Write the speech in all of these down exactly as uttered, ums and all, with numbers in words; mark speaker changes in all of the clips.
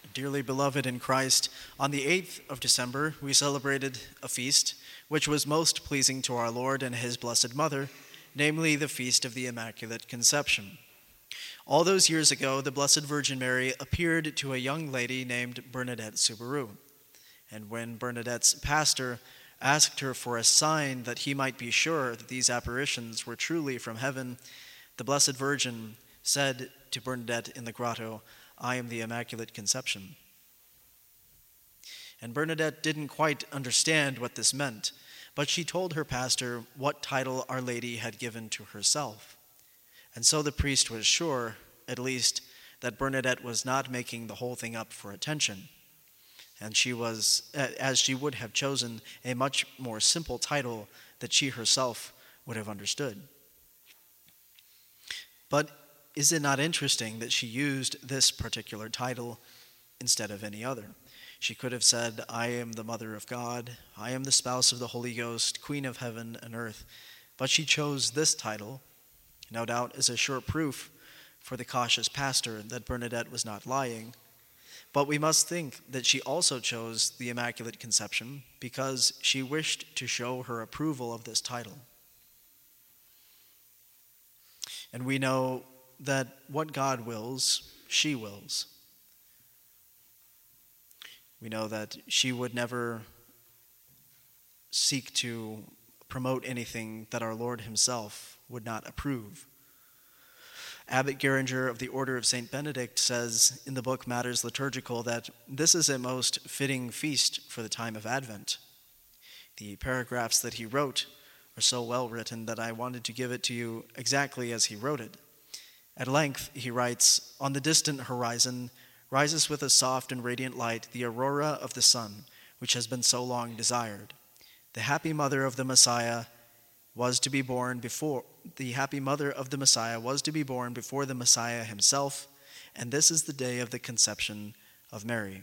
Speaker 1: Dearly beloved in Christ, on the eighth of December, we celebrated a feast which was most pleasing to our Lord and his blessed mother, namely the Feast of the Immaculate Conception. All those years ago, the Blessed Virgin Mary appeared to a young lady named Bernadette Soubirous. And when Bernadette's pastor asked her for a sign that he might be sure that these apparitions were truly from heaven, the Blessed Virgin said to Bernadette in the grotto, "I am the Immaculate Conception." And Bernadette didn't quite understand what this meant, but she told her pastor what title Our Lady had given to herself. And so the priest was sure, at least, that Bernadette was not making the whole thing up for attention. And she was, as she would have chosen, a much more simple title that she herself would have understood. But is it not interesting that she used this particular title instead of any other? She could have said, "I am the Mother of God, I am the spouse of the Holy Ghost, Queen of heaven and earth." But she chose this title, no doubt as a sure proof for the cautious pastor that Bernadette was not lying. But we must think that she also chose the Immaculate Conception because she wished to show her approval of this title. And we know that what God wills, she wills. We know that she would never seek to promote anything that our Lord himself would not approve. Abbot Geringer of the Order of Saint Benedict says in the book Matters Liturgical that this is a most fitting feast for the time of Advent. The paragraphs that he wrote are so well written that I wanted to give it to you exactly as he wrote it. At length, he writes, "On the distant horizon rises with a soft and radiant light the aurora of the sun, which has been so long desired. The happy mother of the Messiah was to be born before the happy mother of the Messiah was to be born before the Messiah himself, and this is the day of the conception of Mary.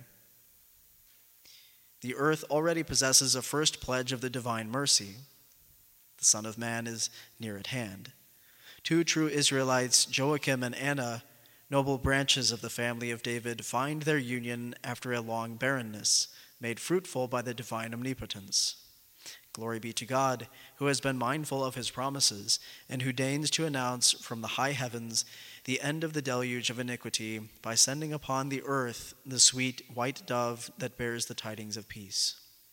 Speaker 1: The earth already possesses a first pledge of the divine mercy. The Son of Man is near at hand. Two true Israelites, Joachim and Anna, noble branches of the family of David, find their union after a long barrenness, made fruitful by the divine omnipotence. Glory be to God, who has been mindful of his promises, and who deigns to announce from the high heavens the end of the deluge of iniquity by sending upon the earth the sweet white dove that bears the tidings of peace."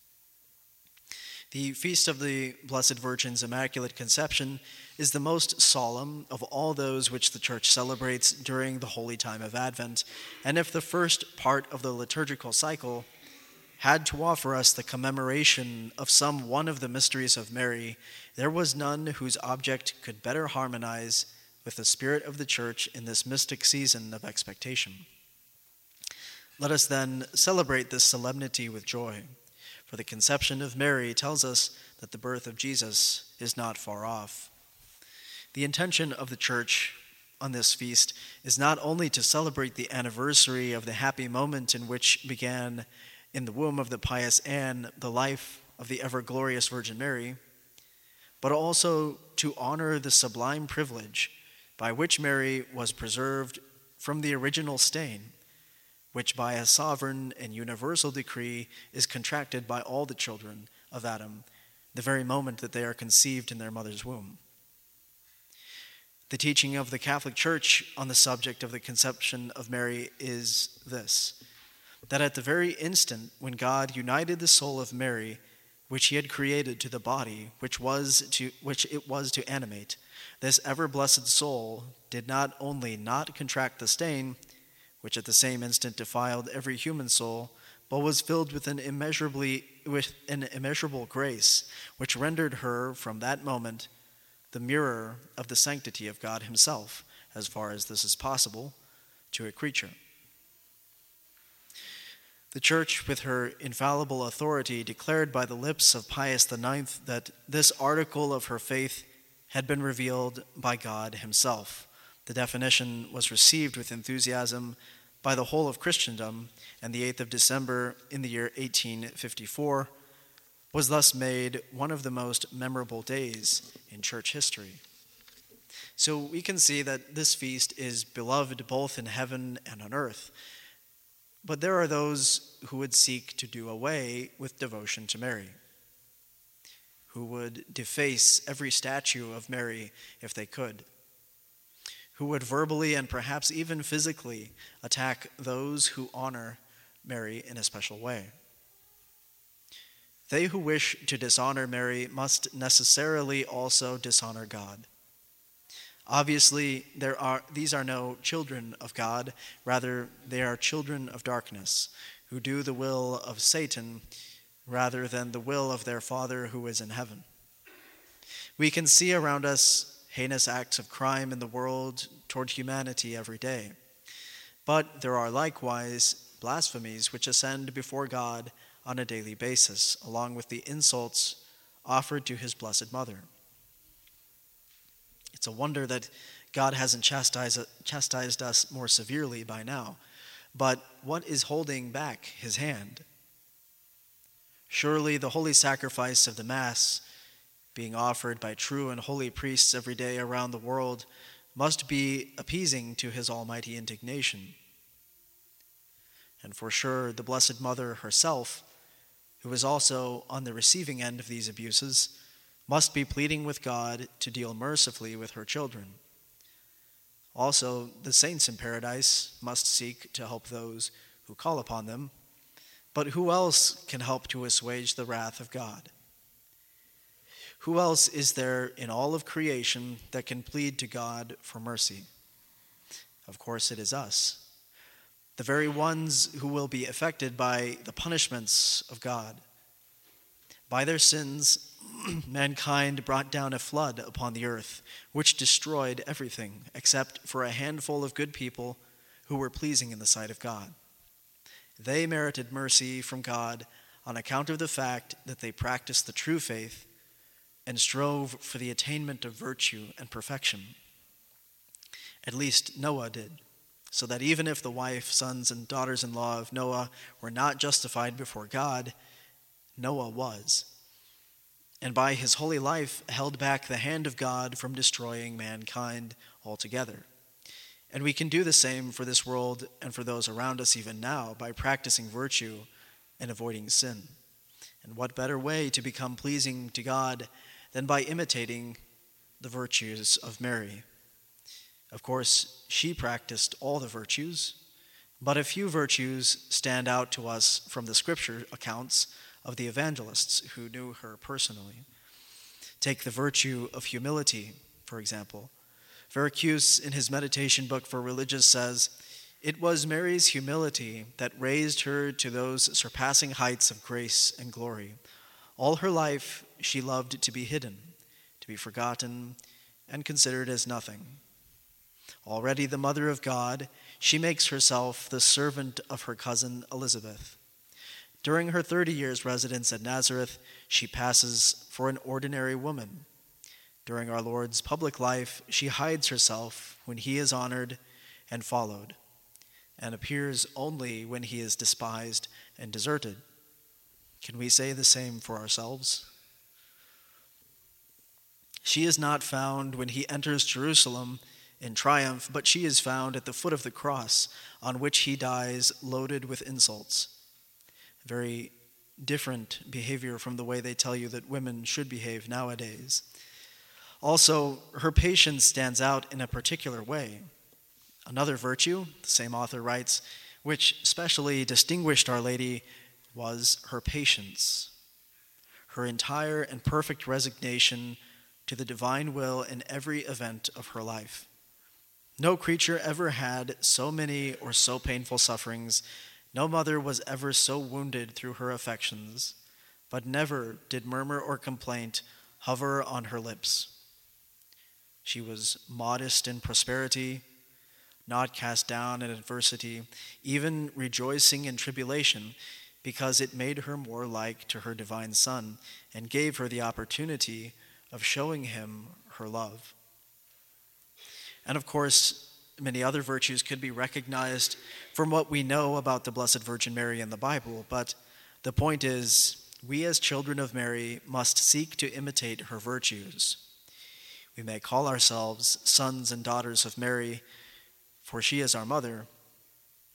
Speaker 1: The Feast of the Blessed Virgin's Immaculate Conception is the most solemn of all those which the Church celebrates during the holy time of Advent, and if the first part of the liturgical cycle had to offer us the commemoration of some one of the mysteries of Mary, there was none whose object could better harmonize with the spirit of the Church in this mystic season of expectation. Let us then celebrate this solemnity with joy, for the conception of Mary tells us that the birth of Jesus is not far off. The intention of the Church on this feast is not only to celebrate the anniversary of the happy moment in which began in the womb of the pious Anne the life of the ever-glorious Virgin Mary, but also to honor the sublime privilege by which Mary was preserved from the original stain, which by a sovereign and universal decree is contracted by all the children of Adam the very moment that they are conceived in their mother's womb. The teaching of the Catholic Church on the subject of the conception of Mary is this: that at the very instant when God united the soul of Mary, which he had created, to the body which was to which it was to animate, this ever-blessed soul did not only not contract the stain, which at the same instant defiled every human soul, but was filled with an immeasurably with an immeasurable grace, which rendered her from that moment the mirror of the sanctity of God himself, as far as this is possible, to a creature. The Church, with her infallible authority, declared by the lips of Pius the Ninth that this article of her faith had been revealed by God himself. The definition was received with enthusiasm by the whole of Christendom, and the eighth of December in the year eighteen fifty-four was thus made one of the most memorable days in church history. So we can see that this feast is beloved both in heaven and on earth. But there are those who would seek to do away with devotion to Mary, who would deface every statue of Mary if they could, who would verbally and perhaps even physically attack those who honor Mary in a special way. They who wish to dishonor Mary must necessarily also dishonor God. Obviously, there are, these are no children of God. Rather, they are children of darkness, who do the will of Satan rather than the will of their Father who is in heaven. We can see around us heinous acts of crime in the world toward humanity every day. But there are likewise blasphemies which ascend before God on a daily basis, along with the insults offered to his blessed mother. It's a wonder that God hasn't chastised, chastised us more severely by now. But what is holding back his hand? Surely the holy sacrifice of the Mass, being offered by true and holy priests every day around the world, must be appeasing to his almighty indignation. And for sure, the Blessed Mother herself, who is also on the receiving end of these abuses, must be pleading with God to deal mercifully with her children. Also, the saints in paradise must seek to help those who call upon them. But who else can help to assuage the wrath of God? Who else is there in all of creation that can plead to God for mercy? Of course, it is us, the very ones who will be affected by the punishments of God. By their sins, mankind brought down a flood upon the earth, which destroyed everything except for a handful of good people who were pleasing in the sight of God. They merited mercy from God on account of the fact that they practiced the true faith and strove for the attainment of virtue and perfection. At least Noah did, so that even if the wife, sons, and daughters-in-law of Noah were not justified before God, Noah was, and by his holy life held back the hand of God from destroying mankind altogether. And we can do the same for this world and for those around us even now by practicing virtue and avoiding sin. And what better way to become pleasing to God than by imitating the virtues of Mary? Of course, she practiced all the virtues, but a few virtues stand out to us from the scripture accounts of the evangelists who knew her personally. Take the virtue of humility, for example. Veracruz, in his meditation book for religious, says, "It was Mary's humility that raised her to those surpassing heights of grace and glory. All her life she loved to be hidden, to be forgotten, and considered as nothing. Already the mother of God, she makes herself the servant of her cousin Elizabeth. During her thirty years' residence at Nazareth, she passes for an ordinary woman. During our Lord's public life, she hides herself when he is honored and followed, and appears only when he is despised and deserted. Can we say the same for ourselves? She is not found when he enters Jerusalem in triumph, but she is found at the foot of the cross on which he dies loaded with insults. Very different behavior from the way they tell you that women should behave nowadays. Also, her patience stands out in a particular way. Another virtue, the same author writes, which specially distinguished Our Lady was her patience, her entire and perfect resignation to the divine will in every event of her life. No creature ever had so many or so painful sufferings. No mother was ever so wounded through her affections, but never did murmur or complaint hover on her lips. She was modest in prosperity, not cast down in adversity, even rejoicing in tribulation, because it made her more like to her divine Son and gave her the opportunity of showing him her love. And of course, many other virtues could be recognized from what we know about the Blessed Virgin Mary in the Bible, but the point is, we as children of Mary must seek to imitate her virtues. We may call ourselves sons and daughters of Mary, for she is our mother,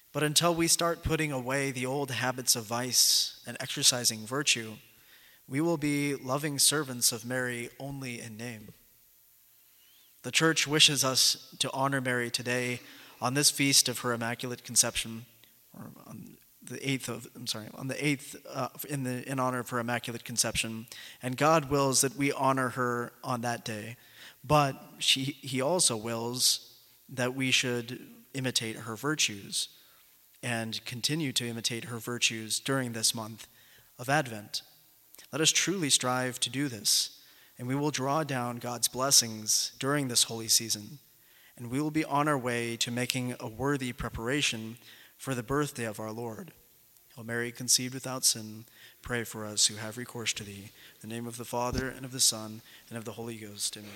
Speaker 1: But until we start putting away the old habits of vice and exercising virtue, we will be loving servants of Mary only in name. The Church wishes us to honor Mary today on this feast of her Immaculate Conception, or on the eighth of, I'm sorry, on the eighth uh, in the in honor of her Immaculate Conception, and God wills that we honor her on that day. But she, He also wills that we should imitate her virtues and continue to imitate her virtues during this month of Advent. Let us truly strive to do this, and we will draw down God's blessings during this holy season, and we will be on our way to making a worthy preparation for the birthday of our Lord. O Mary, conceived without sin, pray for us who have recourse to thee. In the name of the Father, and of the Son, and of the Holy Ghost. Amen.